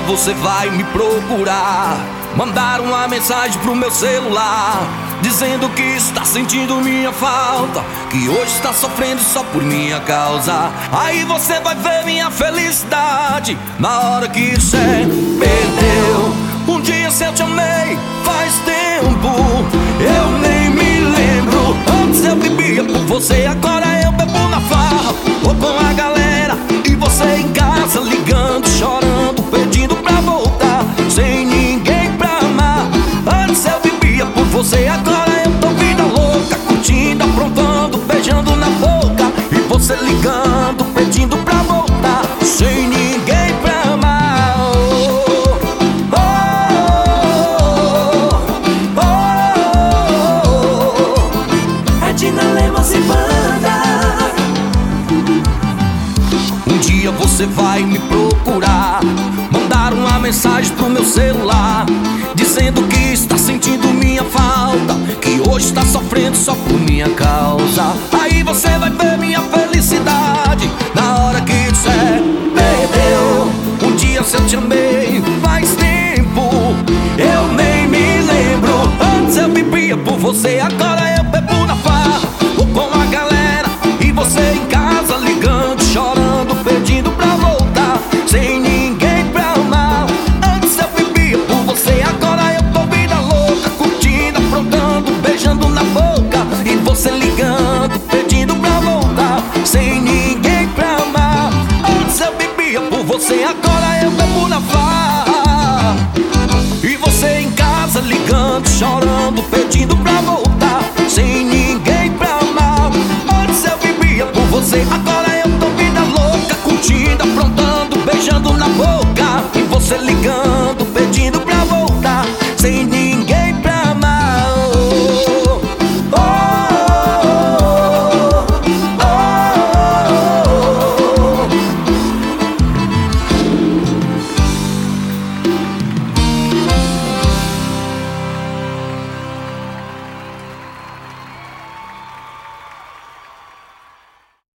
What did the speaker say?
você vai me procurar, mandar uma mensagem pro meu celular, dizendo que está sentindo minha falta, que hoje está sofrendo só por minha causa. Aí você vai ver minha felicidade na hora que cê perdeu. Um dia se eu te amei, faz tempo, eu nem me lembro. Antes eu bebia por você, agora eu bebo na farra ou com a galera, e você em casa ligando, chorando, pedindo pra voltar, sem ninguém pra amar. Antes eu bebia por você, agora eu tô vida louca, curtindo, aprontando, beijando na boca, e você ligando, pedindo pra voltar, sem ninguém pra amar. Edna Lemos e Banda. Um dia você vai me procurar, mandar uma mensagem pro meu celular, dizendo que está sentindo minha falta, que hoje está sofrendo só por minha causa. Aí você vai ver minha felicidade na hora que cê perdeu. Um dia se eu te amei, faz tempo, eu nem me lembro. Antes eu bebia por você, agora